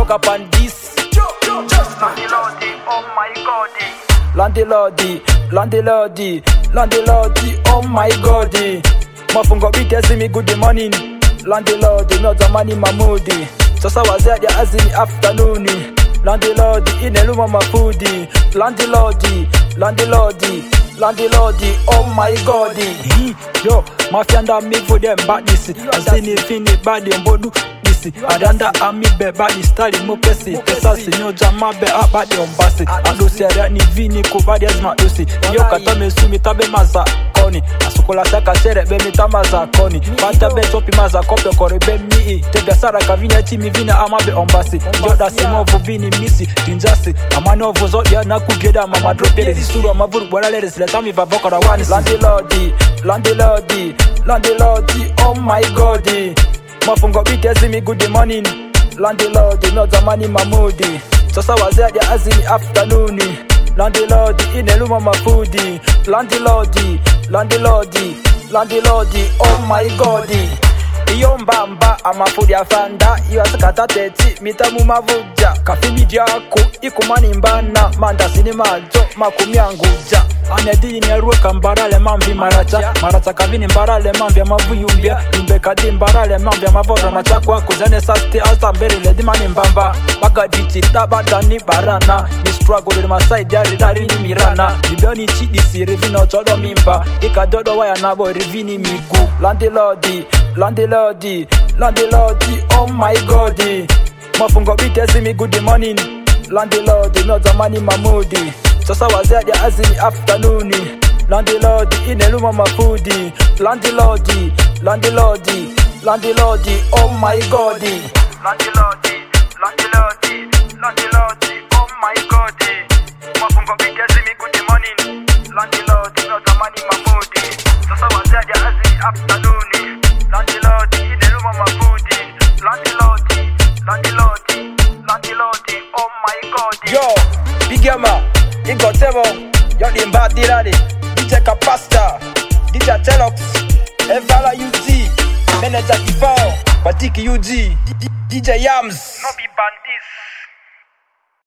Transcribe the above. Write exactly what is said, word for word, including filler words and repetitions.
talk upon this. Landilordi, oh my God. Landilordi, landilordi, landilordi, oh my God. Mafungo bitezi mi good morning. Landilordi, not the money mamudi. Sasa wazedi azini afternoon. Landilordi, ineluma mafudi. Landilordi, landilordi, landilordi, oh my God. Yo, mafianda me for them badness. Azini fini badi mbodu. Adanda ami be badi style mo pesi pesa sinyo jama be abadi ombasi adosi ara ni vini ko badi azma dosi yo kata me sumi tabe maza koni asukola saka sere be mi tamaza koni bata be topi maza kope kore be mi te be sara ka vini ati mi vini ama be ombasi yo da simo vo vini misi tinjasi amano vo zo ya na kugeda mama drop ele suru amavuru bora le resle tami va bokora wani landilordi landilordi landilordi oh my God. Mafungo bitezi mi good morning. Landilordi, not the money mamudi. Sasa wazedi azini afternoon. Landilordi, ineluma mafudi. Landilordi, landilordi, landilordi, oh my God. Iyo mbamba amafudi afanda. Iyo asikata teti mitamu mavuja. Kafimi jako ikumani mbana. Manda sinimajo makumi anguja. Anedi ni aruwe kambarale mambi maracha. Maracha kavini mbarale mambi ya mavu yumbia. Yumbe kadi mbarale mambi ya mavora machakwa. Kuzene sasti alta mberi ledi mani mbamba. Baga diti tabada ni barana. Ni struggle ni masai diari dari ni mirana. Bibioni chidi si rivina ochodo mimba. Ika dodo waya nabo rivini migu. Landilordi, landilordi, landilordi, oh my God. Mafungo bitezi mi good morning. Landilordi, not the money mamudi. Sasa wazedi azini afternoon. Landilordi, ineluma mafudi. Landilordi, landilordi, landilordi, oh my God. Landilordi, landilordi, landilordi, oh my God. Mafungo bitezi mi good morning. Landilordi, not the money mamudi. Sasa wazedi azini afternoon. Landilordi, ineluma mafudi. Landilordi, landilordi, landilordi, oh my God. Yo, Big Yama, Ingotebo, yo limba dirani, D J Kapasta, D J Telox, Evala U G, Manager Defao, Batiki U G, D J Yams. No be bandits.